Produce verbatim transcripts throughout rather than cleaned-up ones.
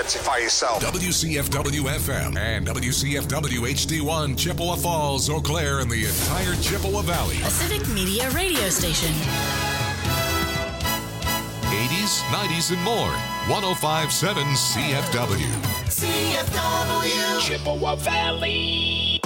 identify yourself. W C F W F M and W C F W H D one, Chippewa Falls, Eau Claire, and the entire Chippewa Valley. A Civic Media radio station. eighties, nineties, and more. one oh five point seven C F W. C F W. Chippewa Valley.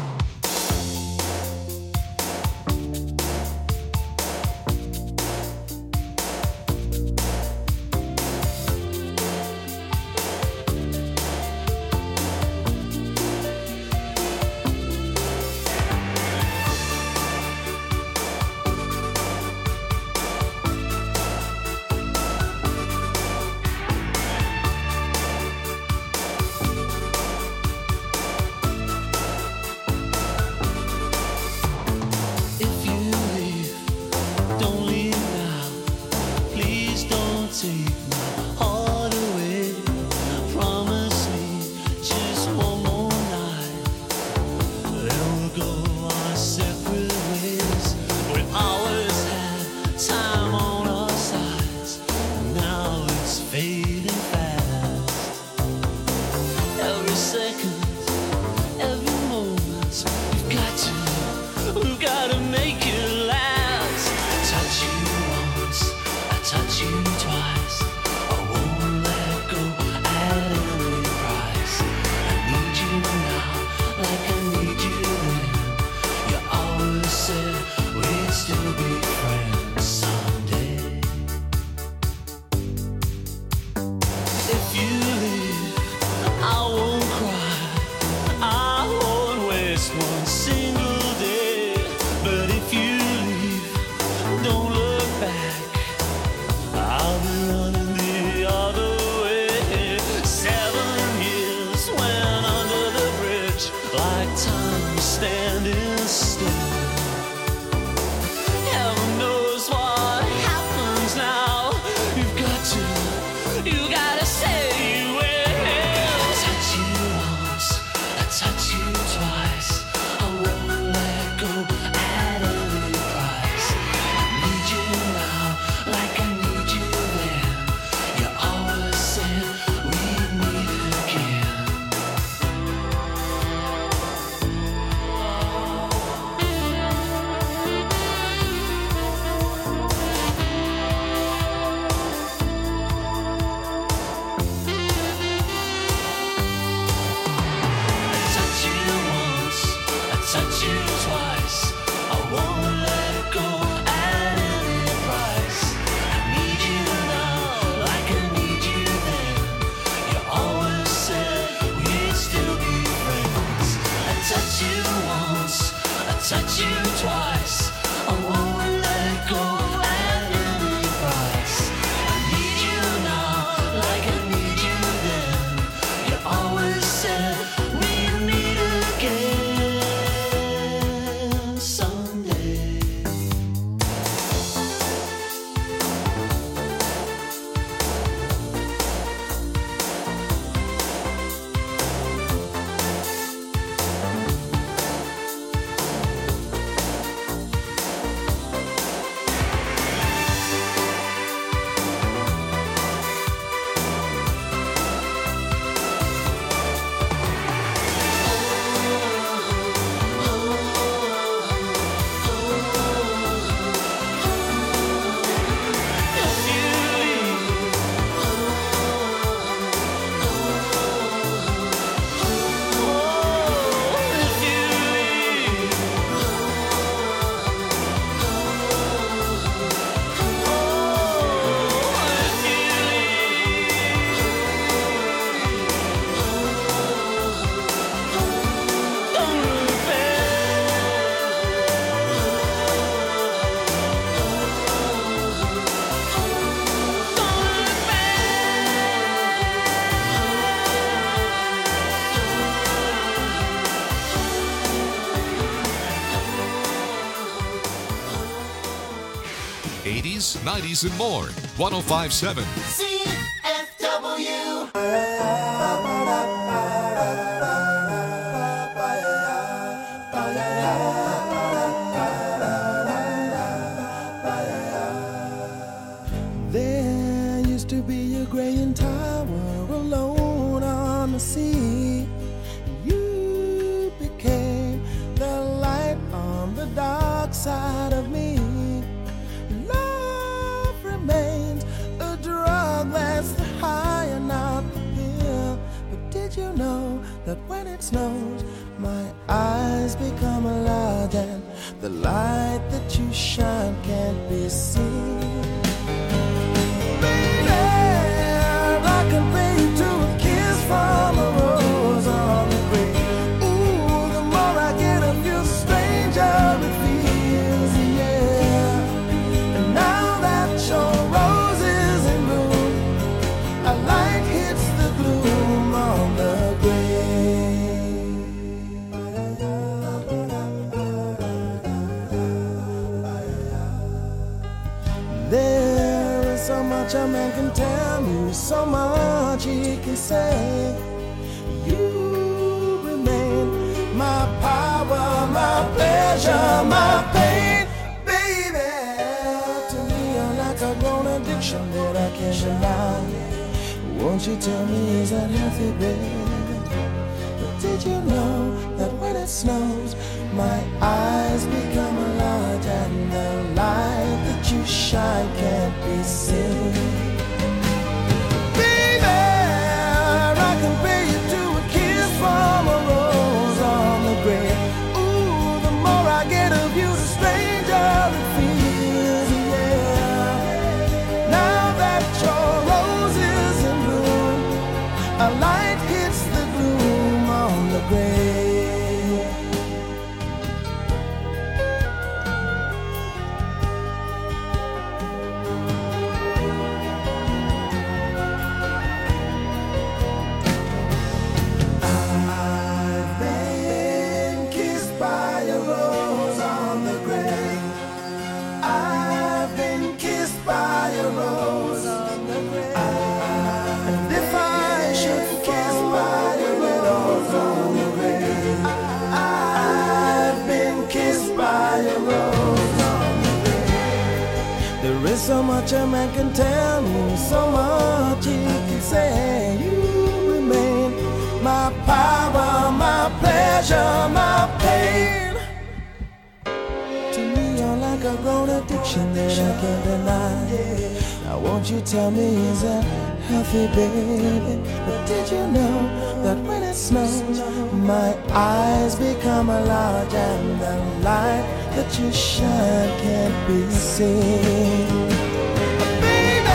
eighties, nineties, and more. one oh five point seven C F W. There used to be a graying tower alone my eyes become a light, and the light that you shine can't be seen. Baby, I compare you to a kiss from a rose on the grave. Ooh, the more I get of you, the stranger it feels, yeah. And now that your rose is in bloom, a light hits the gloom on the grave. There is so much a man can tell me, so much he can say. You remain my power, my pleasure, my pain. Baby, to me you're like a grown addiction that I can't deny. Won't you tell me, is that healthy, baby? But did you know that when it snows, my eyes become a light, and the light that you shine can't be seen? Baby, I compare you to a kiss from a rose on the grave. Ooh, the more I get of you, the stranger it feels, yeah. Now that your rose is in bloom, a light hits the gloom on the grave. I've been kissed by a rose on the grave. I've been kissed by a rose on the grave. And if I should kiss by a rose on the grave, I've been kissed by a rose on the grave. There is so much a man can tell me, so much he can say. You remain my power, my pleasure, my pain. To me you're like a grown addiction that I can't deny. Now won't you tell me, is that healthy, baby? But did you know that when it snows, my eyes become a large, and the light that you shine can't be seen? Baby,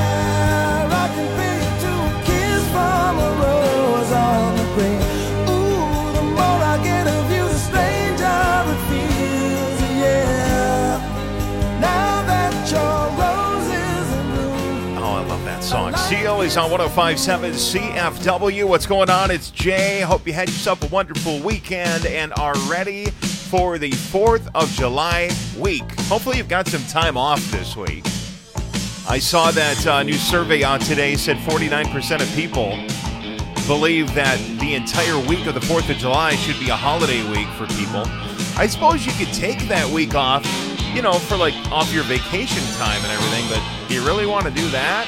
I compare you to a kiss from a rose on the grave. Ooh, the more I get of you, the stranger it feels, yeah. Now that your rose is in bloom. Oh, I love that song. C O is on one oh five point seven C F W. What's going on? It's Jay. Hope you had yourself a wonderful weekend and are ready for the fourth of July week. Hopefully you've got some time off this week. I saw that uh, new survey out today said forty-nine percent of people believe that the entire week of the fourth of July should be a holiday week for people. I suppose you could take that week off, you know, for like off your vacation time and everything, but do you really want to do that?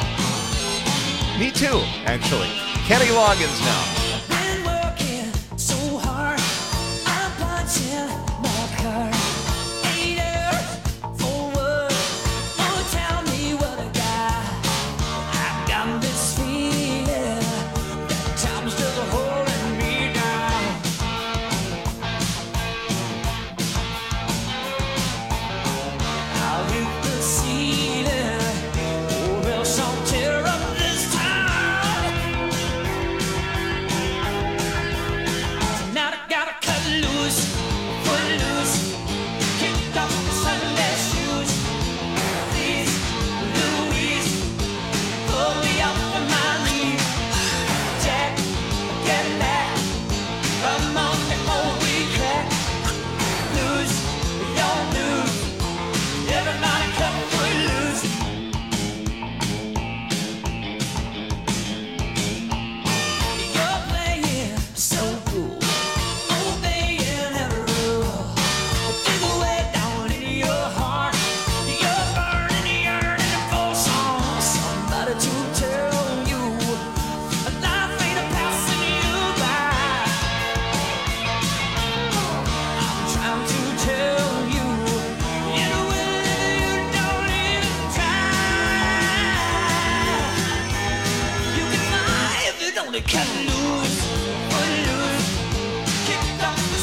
Me too, actually. Kenny Loggins now. Been working so hard, I'm punching my card. Eight hours for what? Oh, tell me what I got. I got this feeling that time's still holding me down. I'll hit the ceiling, oh, else I'll tear up this time. Now I gotta cut loose, foot loose, kick off the Sunday shoes. Please, Louise, pull me up from my knees. Jack, get back, come on before we crack. Lose, don't lose, everybody cut foot loose. You're playing so cool, obeying every rule. Dig away down into your heart, you're burning, yearning for some somebody to tell you life ain't a passing you by. I'm trying to tell you, in a way you don't even try. You can fly if you don't cut loose, foot loose, kick off the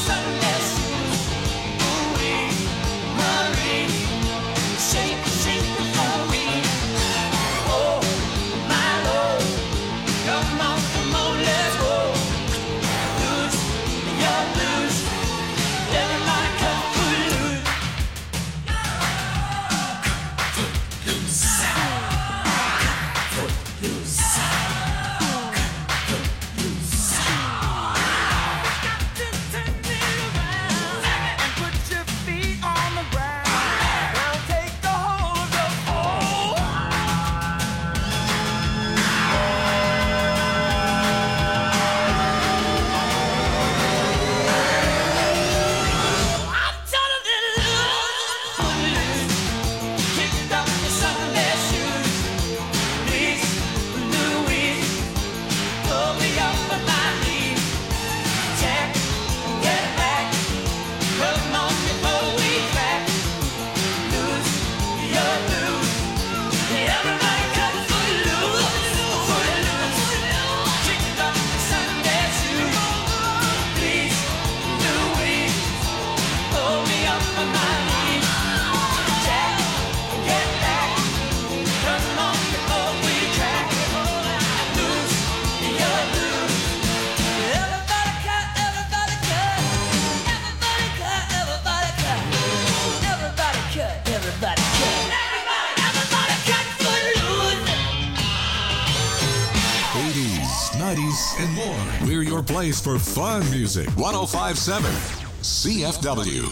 your place for fun music. one oh five point seven C F W.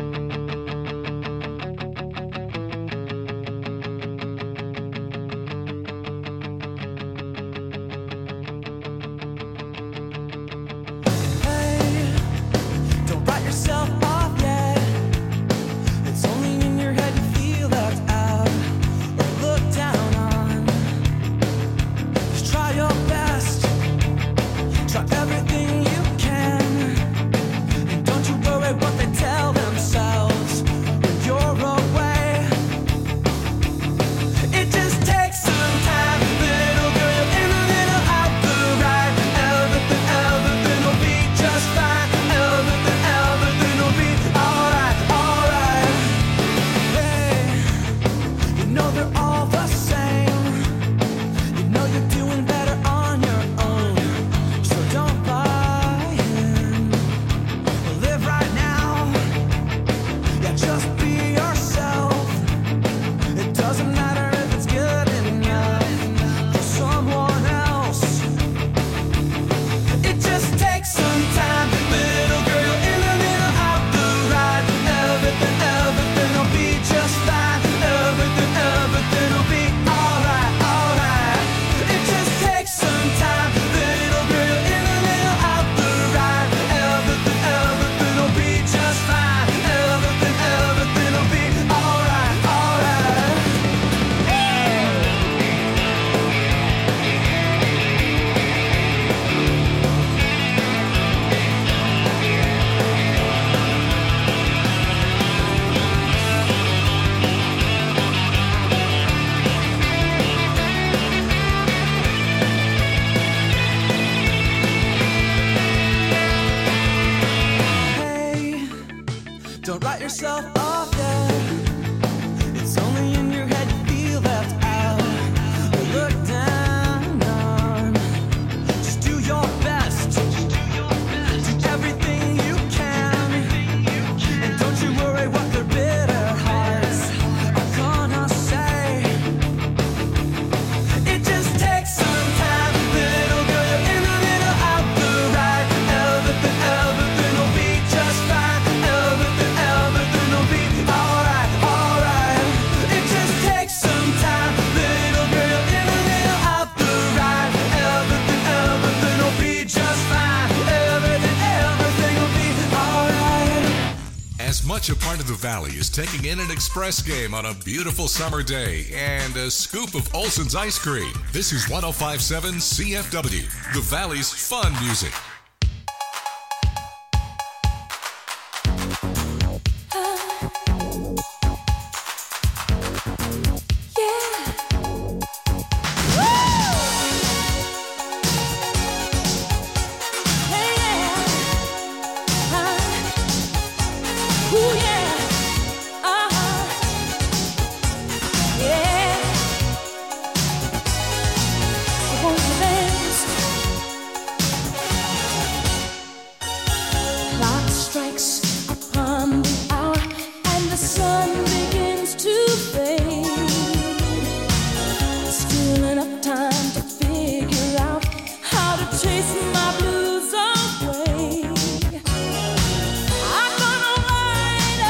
Don't write yourself off yet. It's only in your head you feel left out or looked down on. Just do your best. Do everything you can. And don't you worry what their bitter hearts are gonna say. It just takes some time, little girl. You're in the middle of the ride. Everything, everything will be just fine. Everything, everything will be alright, alright. It just takes some time, little girl. You're in the middle of the ride. Everything, everything will be just fine. Everything, everything will be alright. As much a part of the Valley as taking in an express game on a beautiful summer day and a scoop of Olson's ice cream. This is one oh five point seven C F W, the Valley's fun music. I'm gonna ride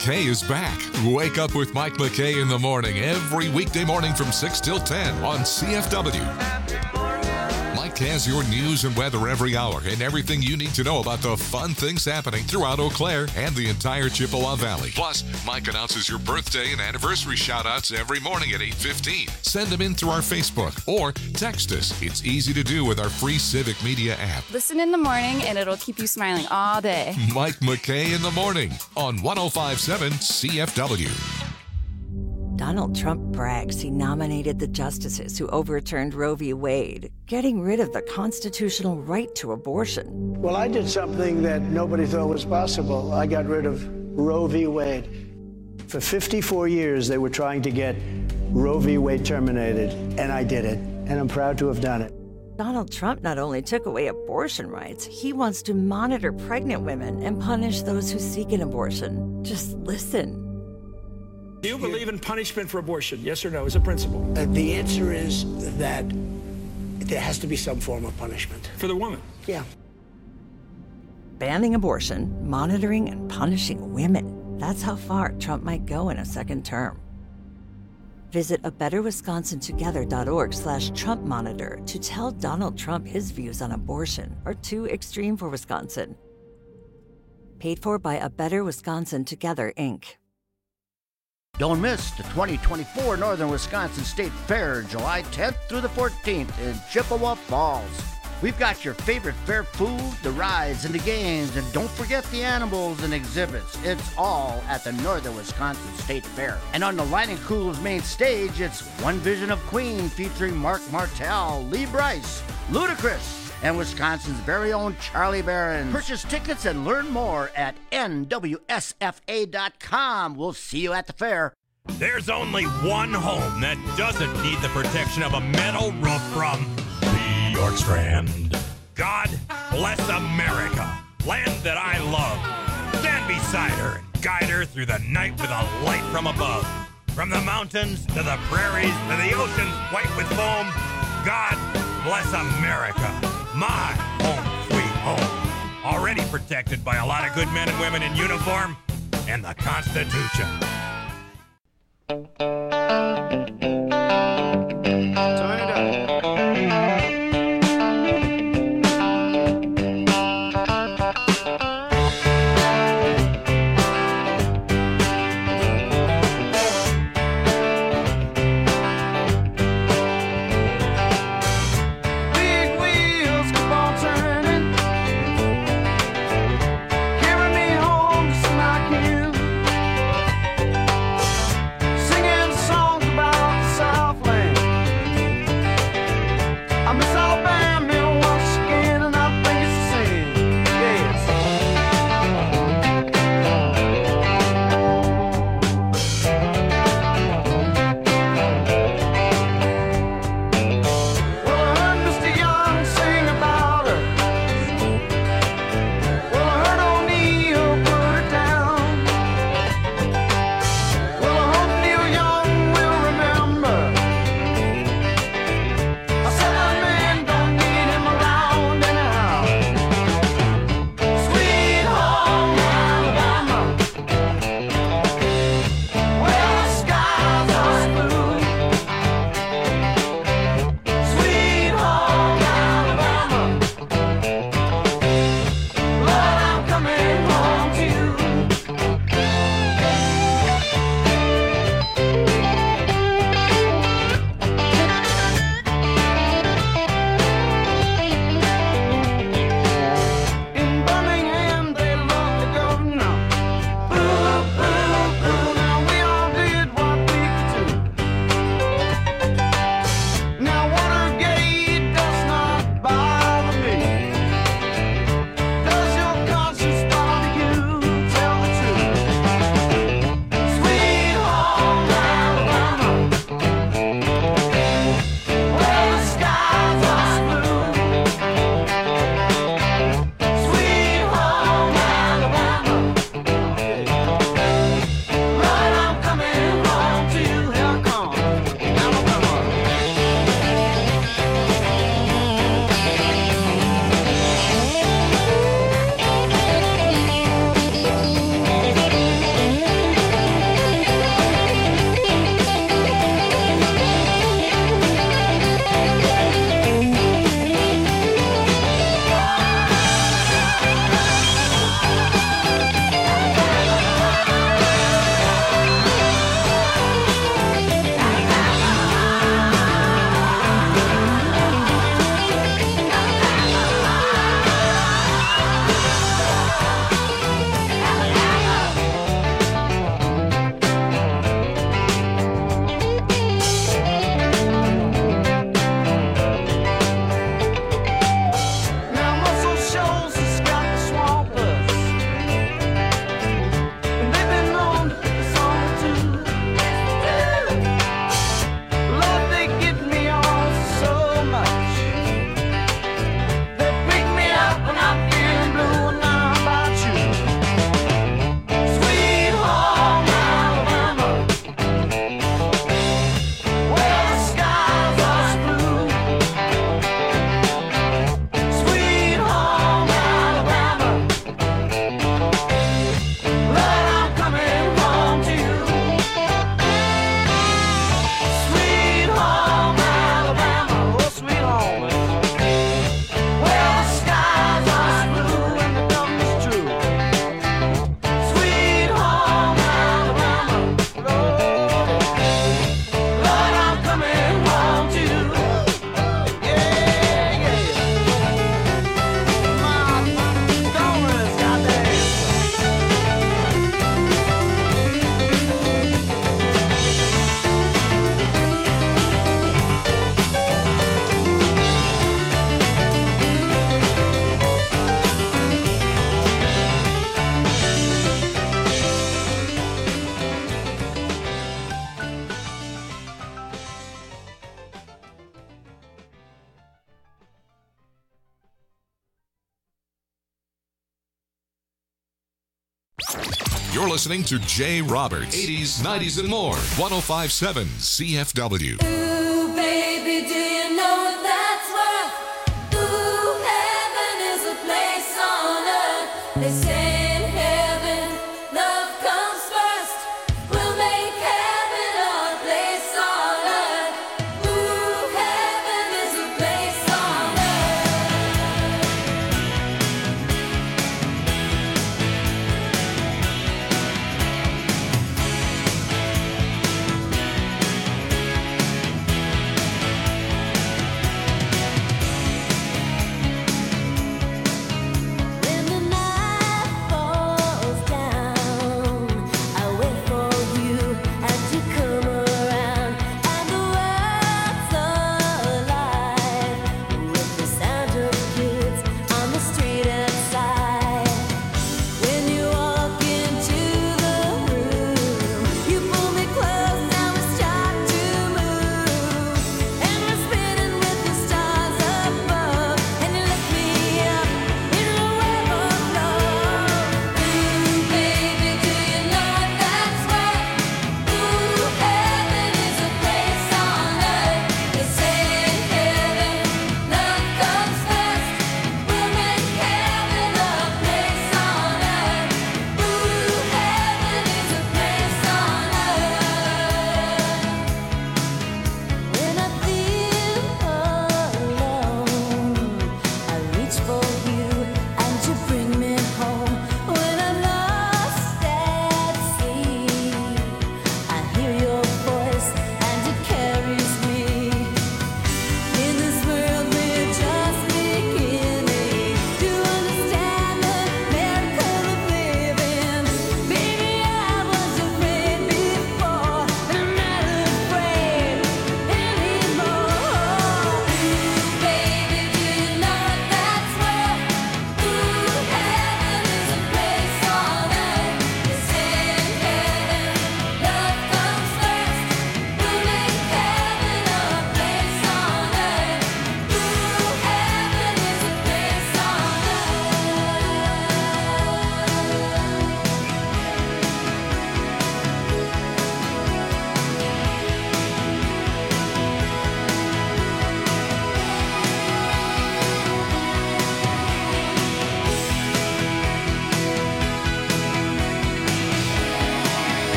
McKay is back. Wake up with Mike McKay in the morning every weekday morning from six till ten on C F W. Mike has your news and weather every hour and everything you need to know about the fun things happening throughout Eau Claire and the entire Chippewa Valley. Plus, Mike announces your birthday and anniversary shout-outs every morning at eight fifteen. Send them in through our Facebook or text us. It's easy to do with our free Civic Media app. Listen in the morning and it'll keep you smiling all day. Mike McKay in the morning on one oh five point seven C F W. Donald Trump brags he nominated the justices who overturned Roe v. Wade, getting rid of the constitutional right to abortion. Well, I did something that nobody thought was possible. I got rid of Roe v. Wade. For fifty-four years, they were trying to get Roe v. Wade terminated, and I did it, and I'm proud to have done it. Donald Trump not only took away abortion rights, he wants to monitor pregnant women and punish those who seek an abortion. Just listen. Do you believe in punishment for abortion? Yes or no, as a principle? Uh, the answer is that there has to be some form of punishment. For the woman? Yeah. Banning abortion, monitoring and punishing women. That's how far Trump might go in a second term. Visit a better wisconsin together dot org slash Trump monitor to tell Donald Trump his views on abortion are too extreme for Wisconsin. Paid for by A Better Wisconsin Together, Incorporated. Don't miss the twenty twenty-four Northern Wisconsin State Fair, July tenth through the fourteenth in Chippewa Falls. We've got your favorite fair food, the rides, and the games, and don't forget the animals and exhibits. It's all at the Northern Wisconsin State Fair. And on the Lining Cool's main stage, it's One Vision of Queen featuring Mark Martel, Lee Brice, Ludacris, and Wisconsin's very own Charlie Barron. Purchase tickets and learn more at N W S F A dot com. We'll see you at the fair. There's only one home that doesn't need the protection of a metal roof from Bjorkstrand. God bless America, land that I love. Stand beside her and guide her through the night with a light from above. From the mountains to the prairies to the oceans white with foam, God bless America, my home sweet home. Already protected by a lot of good men and women in uniform and the Constitution. Turn it up. Big wheels keep on turning, carry me home just like you. Singing You're listening to Jay Roberts, eighties, nineties, and more. one oh five point seven C F W. Ooh, baby, do you know what that's worth? Ooh, heaven is a place on earth. They say in heaven, love comes first. We'll make heaven our place on earth. Ooh, heaven is a place on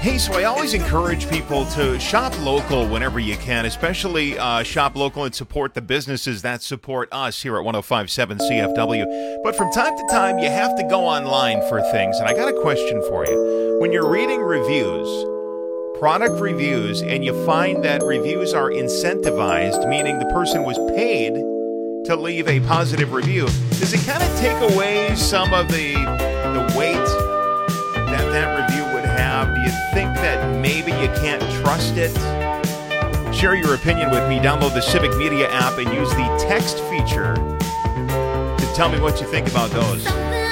Hey, so I always encourage people to shop local whenever you can, especially uh, shop local and support the businesses that support us here at one oh five point seven C F W. But from time to time, you have to go online for things, and I got a question for you. When you're reading reviews, product reviews, and you find that reviews are incentivized, meaning the person was paid to leave a positive review, does it kind of take away some of the the weight that that review would have? Do you think that maybe you can't trust it? Share your opinion with me. Download the Civic Media app and use the text feature to tell me what you think about those.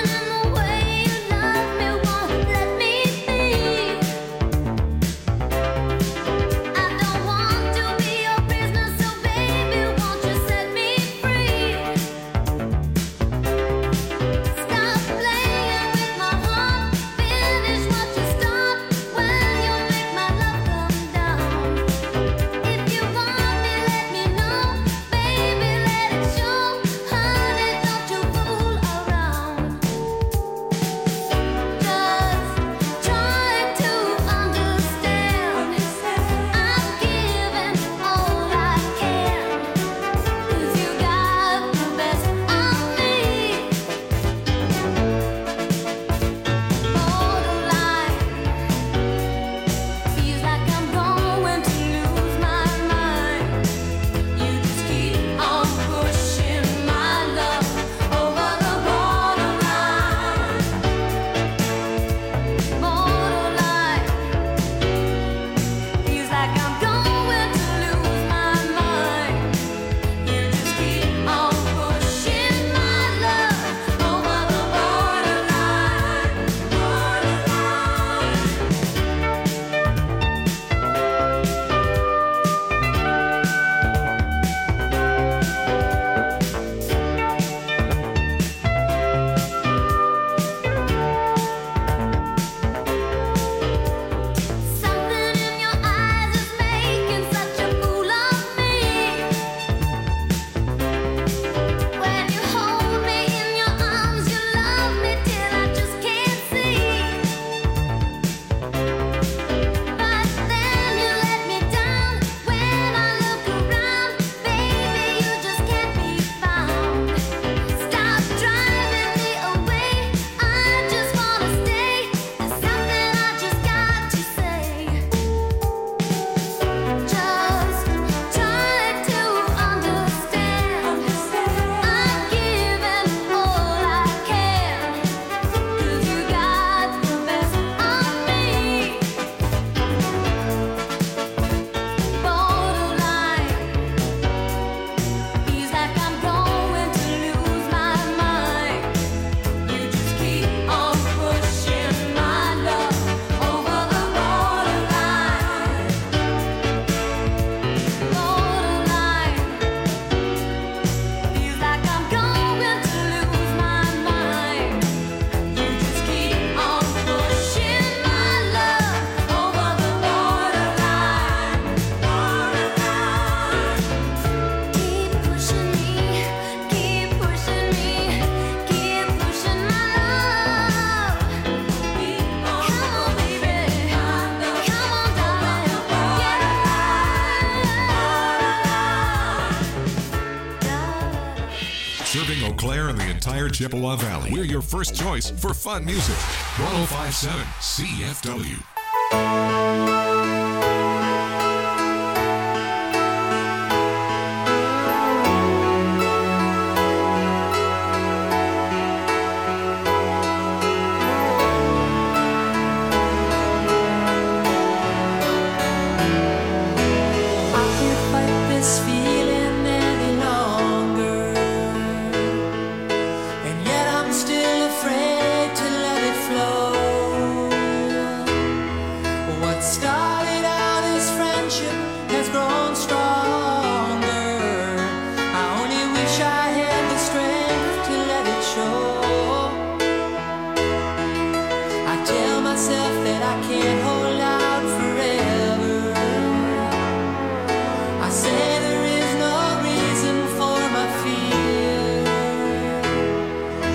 Serving Eau Claire and the entire Chippewa Valley. We're your first choice for fun music. one oh five point seven C F W.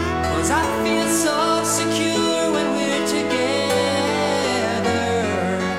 I feel so secure when we're together.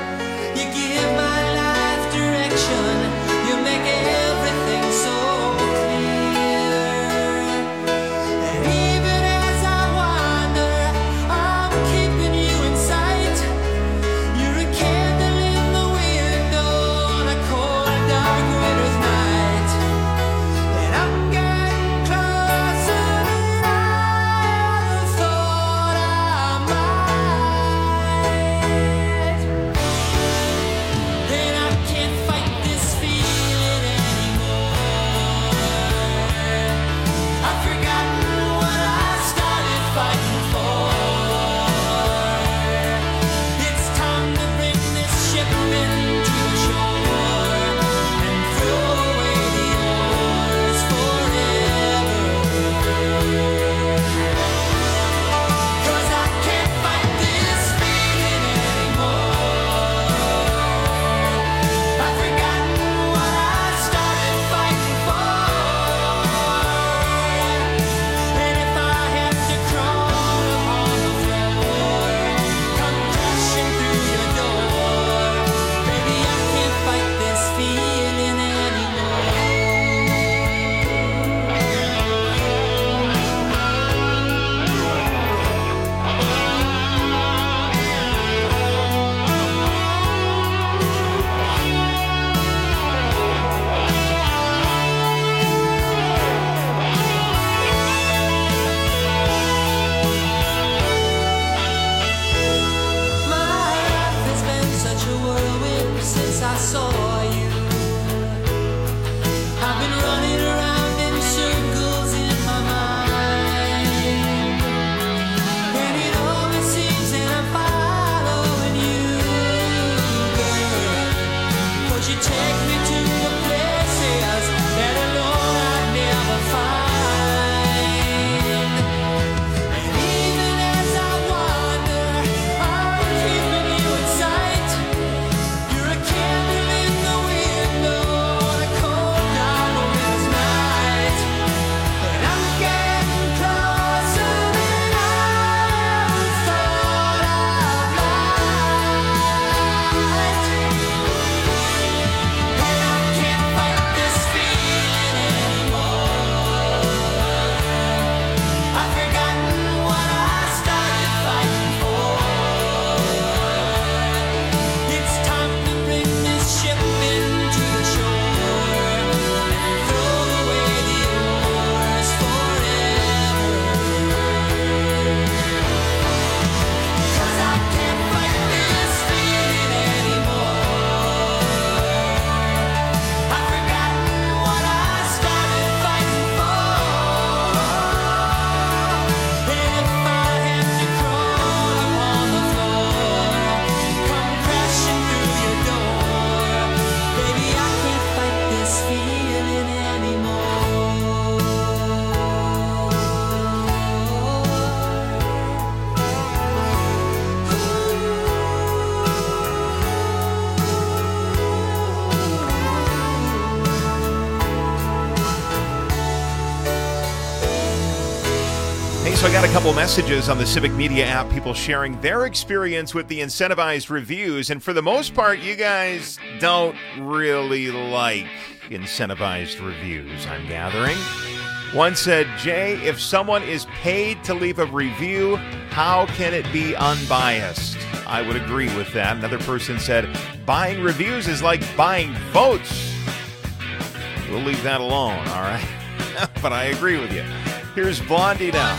So I got a couple messages on the Civic Media app, people sharing their experience with the incentivized reviews, and for the most part, you guys don't really like incentivized reviews, I'm gathering. One said, Jay, if someone is paid to leave a review, how can it be unbiased? I would agree with that. Another person said, buying reviews is like buying votes. We'll leave that alone, all right? But I agree with you. Here's Blondie now.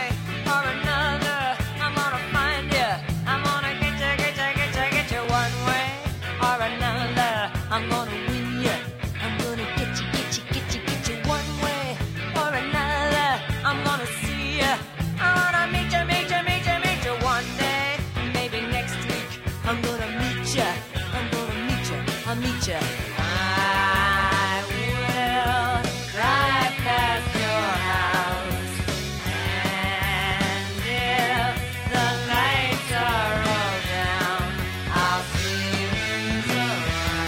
I'm gonna win you. I'm gonna get you, get you, get you, get you one way or another. I'm gonna see you. I wanna meet you, meet you, meet you, meet you one day. Maybe next week. I'm gonna meet you. I'm gonna meet you. I'll meet you. I will drive past your house, and if the lights are all down, I'll see you around.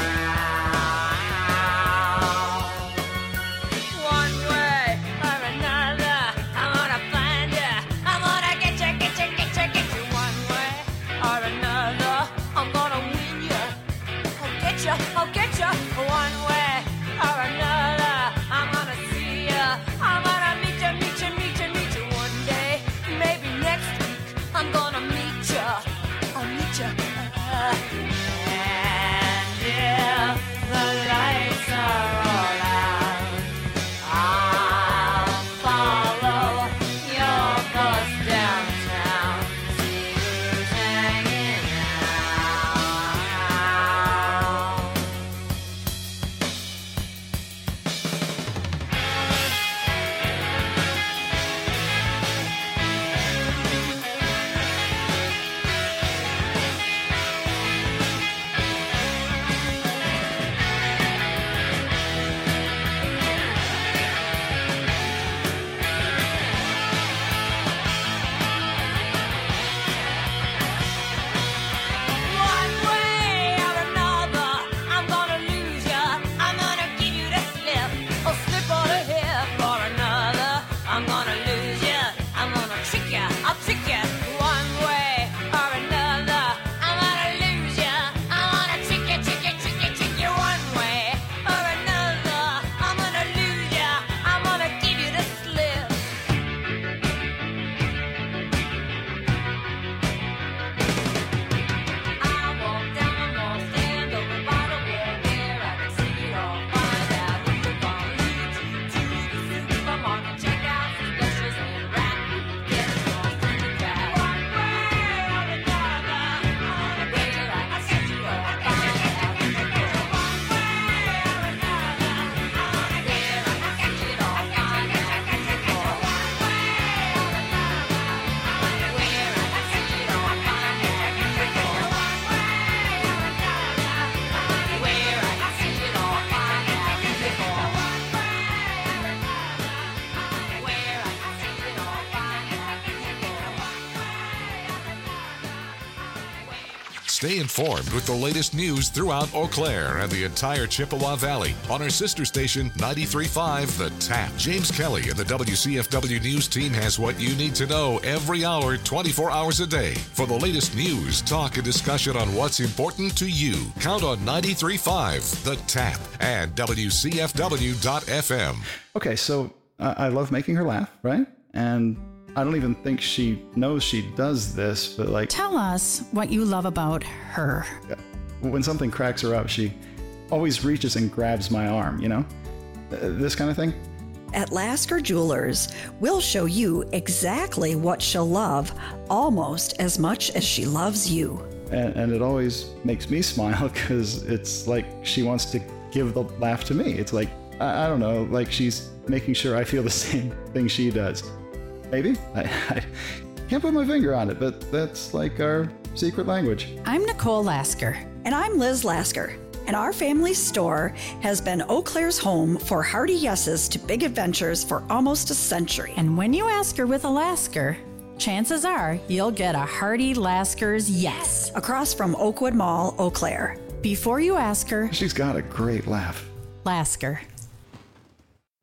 One way or another, I'm gonna find you. I'm gonna get you, get you, get you, get you. One way or another, I'm gonna win you. I'll get you, I'll get you. One way or another, I'm gonna see you. I'm gonna meet you, meet you, meet you, meet you one day. Maybe next week, I'm gonna meet you. I'll meet you. Uh, and if the lights are all out, I'll follow your bus downtown. See who's hanging out. One way or another, I'm gonna lose ya. I'm gonna give you the slip, or slip on the hip or another. I'm gonna lose ya. I'm gonna trick ya. I'll trick ya. One way or another, I'm gonna lose ya. I'm gonna trick ya, trick ya, trick ya, trick ya. One way or another, I'm gonna lose ya. I'm gonna give you the slip. I walk down the mall, stand over by the wall where I can see it all. Find out who the ball leads to the supermarket, check out some specials and rap. Get lost in the crowd. One way or another, where I can see it all. Find out who the ball leads. One way or another, where I can see it all. Find out who the ball. One way or another, where I can see it all. Find out who the Stay informed with the latest news throughout Eau Claire and the entire Chippewa Valley on our sister station ninety-three point five The Tap. James Kelly and the W C F W News team has what you need to know every hour, twenty-four hours a day. For the latest news, talk, and discussion on what's important to you, count on ninety-three point five The Tap and W C F W dot F M. Okay, so uh, I love making her laugh, right? And I don't even think she knows she does this, but like, Tell us what you love about her. when something cracks her up, she always reaches and grabs my arm, you know? Uh, This kind of thing. At Lasker Jewelers, we'll show you exactly what she'll love almost as much as she loves you. And, and it always makes me smile because it's like she wants to give the laugh to me. It's like, I, I don't know, like she's making sure I feel the same thing she does. Maybe? I, I can't put my finger on it, but that's like our secret language. I'm Nicole Lasker. And I'm Liz Lasker. And our family store has been Eau Claire's home for hearty yeses to big adventures for almost a century. And when you ask her with a Lasker, chances are you'll get a hearty Lasker's yes. Across from Oakwood Mall, Eau Claire. Before you ask her, She's got a great laugh. Lasker.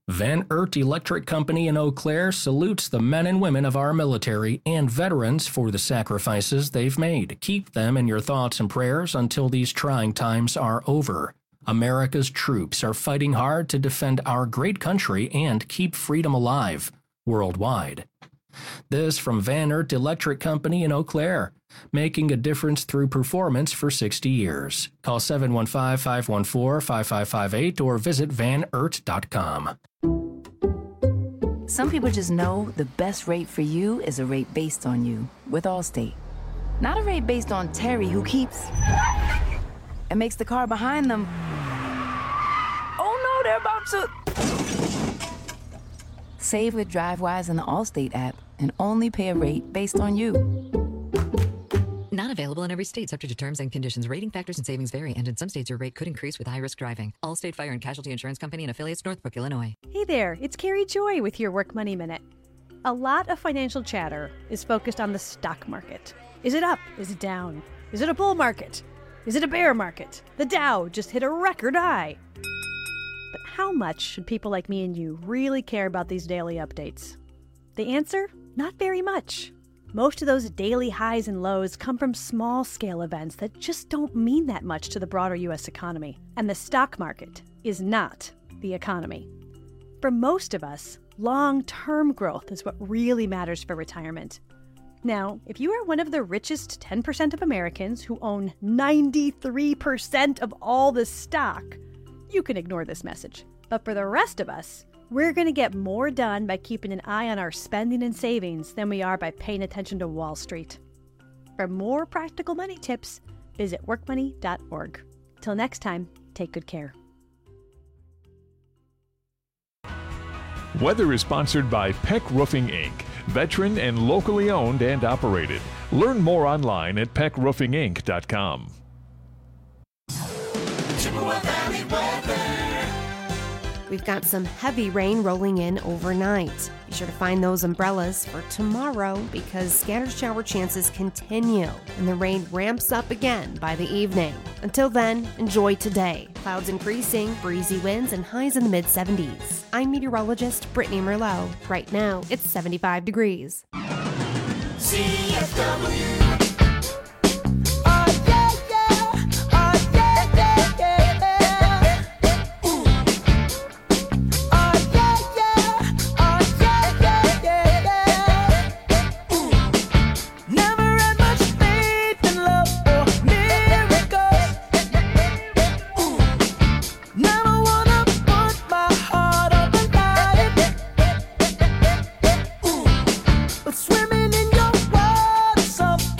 Van Ert Electric Company in Eau Claire salutes the men and women of our military and veterans for the sacrifices they've made. Keep them in your thoughts and prayers until these trying times are over. America's troops are fighting hard to defend our great country and keep freedom alive worldwide. This from Van Ert Electric Company in Eau Claire, making a difference through performance for sixty years. Call seven one five, five one four, five five five eight or visit van ert dot com. Some people just know the best rate for you is a rate based on you with Allstate. Not a rate based on Terry, who keeps and makes the car behind them. Oh no, they're about to. Save with DriveWise and the Allstate app and only pay a rate based on you. Not available in every state, subject to terms and conditions. Rating factors and savings vary, and in some states your rate could increase with high-risk driving. Allstate Fire and Casualty Insurance Company and affiliates, Northbrook, Illinois. Hey there, it's Carrie Joy with your Work Money Minute. A lot of financial chatter is focused on the stock market. Is it up? Is it down? Is it a bull market? Is it a bear market? The Dow just hit a record high. But how much should people like me and you really care about these daily updates? The answer? Not very much. Most of those daily highs and lows come from small-scale events that just don't mean that much to the broader U S economy. And the stock market is not the economy. For most of us, long-term growth is what really matters for retirement. Now, if you are one of the richest ten percent of Americans who own ninety-three percent of all the stock, you can ignore this message. But for the rest of us, we're going to get more done by keeping an eye on our spending and savings than we are by paying attention to Wall Street. For more practical money tips, visit work money dot org. Till next time, take good care. Weather is sponsored by Peck Roofing Incorporated, veteran and locally owned and operated. Learn more online at peck roofing inc dot com. Chippewa Valley weather. We've got some heavy rain rolling in overnight. Be sure to find those umbrellas for tomorrow because scattered shower chances continue and the rain ramps up again by the evening. Until then, enjoy today. Clouds increasing, breezy winds, and highs in the mid seventies. I'm meteorologist Brittany Merlot. Right now, it's seventy-five degrees. C F W. Swimming in your world, so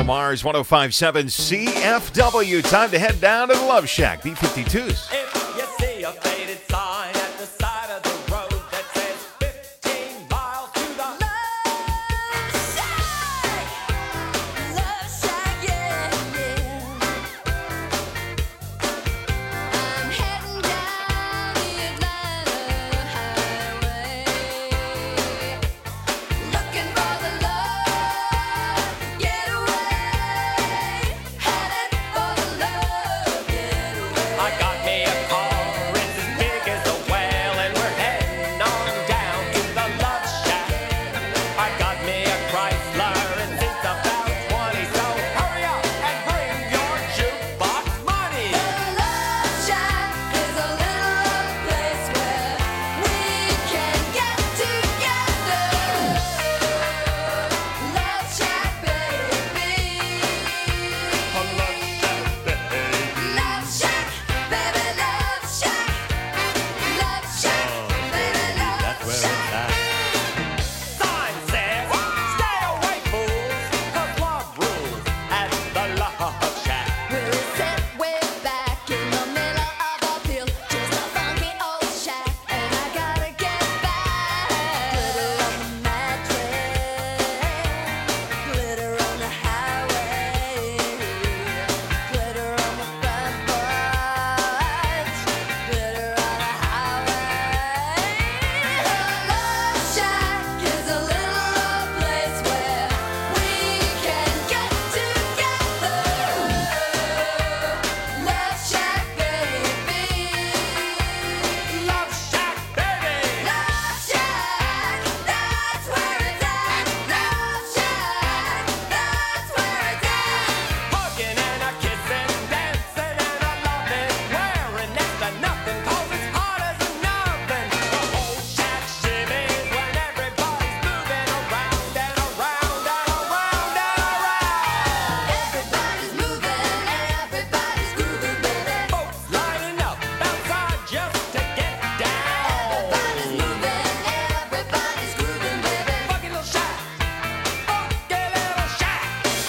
Mars, one oh five point seven C F W. Time to head down to the Love Shack, B fifty-twos. If you see a faded sign at the side of the road that says fifteen miles to the Love Shack, Love Shack, yeah, yeah. I'm heading down the Atlanta highway, looking for the love getaway, headed for the love getaway. I got me a car, it's as big as a whale, and we're heading on down to the Love Shack. I got me a Chrysler, and it's about twenty, so hurry up and bring your jukebox money. The Love Shack is a little place where we can get together. Love Shack, baby. Love Shack, baby, Love Shack. Love Shack, baby, Love Shack. Sign says, stay away, fools, 'cause love rules at the Love Shack. We're set way back in the middle of a field, just a funky old shack, and I gotta get back. Glitter on the mattress, glitter on the highway, glitter on the front porch, glitter on the highway. The Love Shack is a little place where we can get together. Love Shack, baby. Love Shack, baby. Love Shack, that's where it's at. Love Shack, that's where it's at. Hugging and a kissing, dancing and a loving, wearing next to nothing 'cause it's hot as an oven. The whole shack shimmies when everybody's moving around and around and around and around. Everybody's moving and everybody's grooving, baby. Folks lining up outside just to get down. Everybody's moving and everybody's grooving, baby. Funky little shack, funky little shack.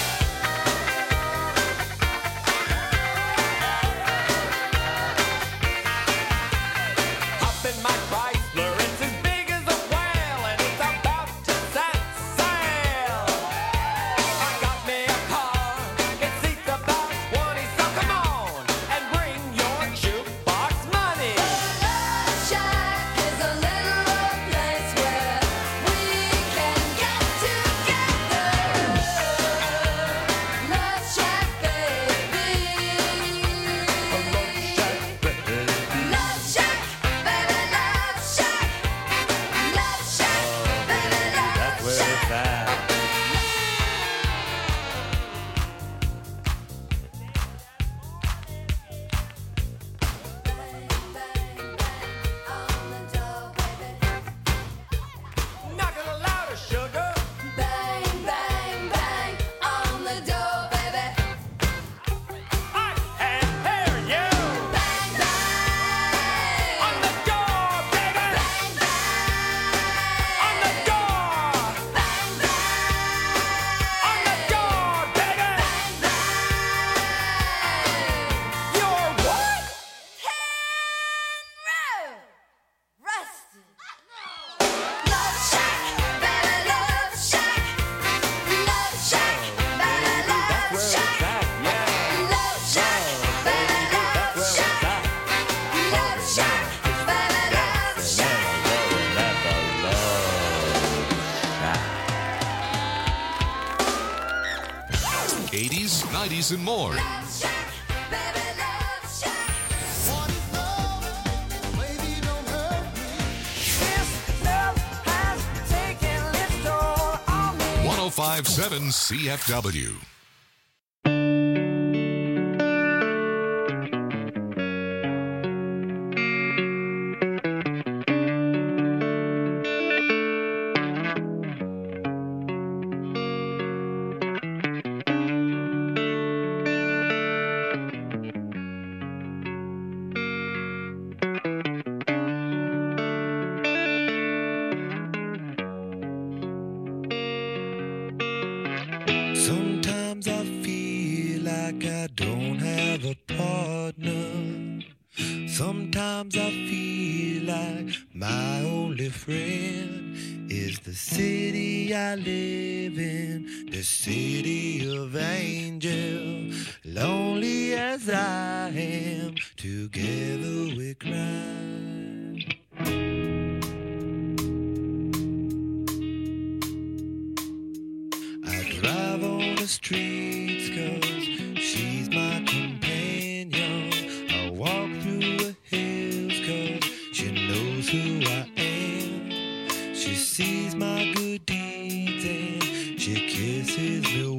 Up in my Chrysler, it's as big as a whale, and it's about to set sail. I got me a car, it seats about twenty, so come on and bring your jukebox money. The Love Shack is a little place where we can get together. Love Shack, baby. Love Shack, baby. Love Shack, baby, Love Shack. Love Shack, baby, Love Shack. Knock it louder, sugar. Bang, bang, bang on the door, baby. I can hear you. Bang, bang on the door, baby. Bang, bang on the door. Bang, bang on the door, baby. Bang, bang. You're what? Rusted. Love Shack, baby, Love Shack. Love Shack, baby, Love Shack. Love Shack, baby, Love Shack. Love Shack, baby, Love Shack. eighties, nineties, and more. Love Shack, baby, Love Shack. This love has taken its toll on me. one oh five point seven C F W. don't have a partner. Sometimes I feel like my only friend is the city I live in, the city of angels. Lonely as I am, together we cry. I drive on the streets 'cause she's my companion. I walk through the hills 'cause she knows who I am. She sees my good deeds and she kisses me